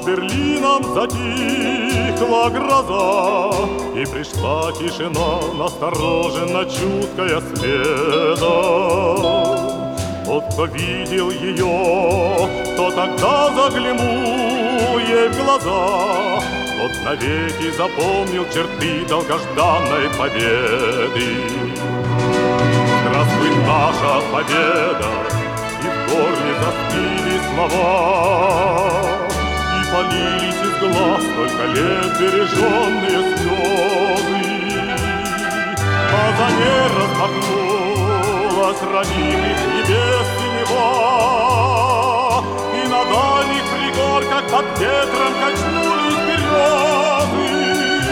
Над Берлином затихла гроза, и пришла тишина, настороженно чуткая следом. Тот, кто видел ее, кто тогда заглянул ей в глаза, тот навеки запомнил черты долгожданной победы. Здравствуй, наша победа! И в горле застыли слова, и полились из глаз только лет береженные слезы. А за ней распахнулась родимых небес синева, и на дальних пригорках под ветром качнулись березы.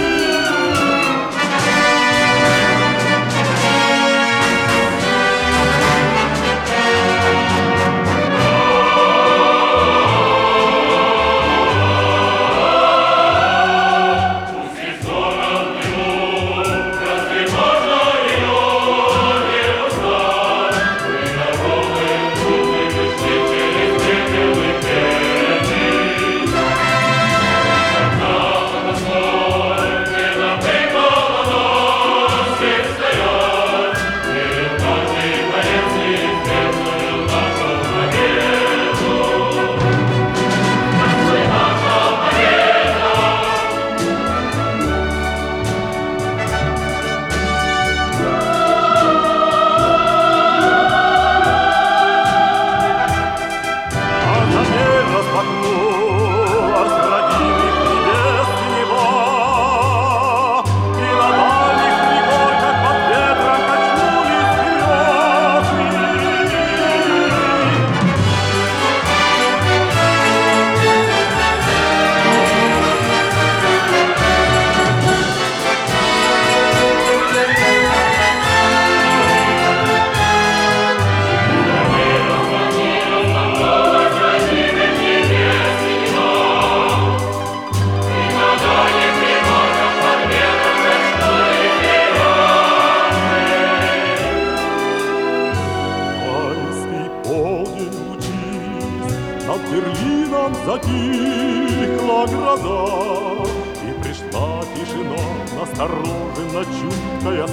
Над Берлином затихла гроза, и пришла тишина, настороженно чуткая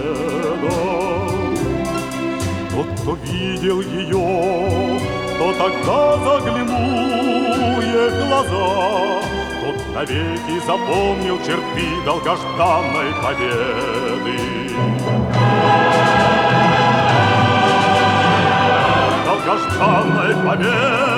следом. Тот, кто видел ее, кто тогда заглянул ей в глаза, тот навеки запомнил черты долгожданной победы. Долгожданной победы.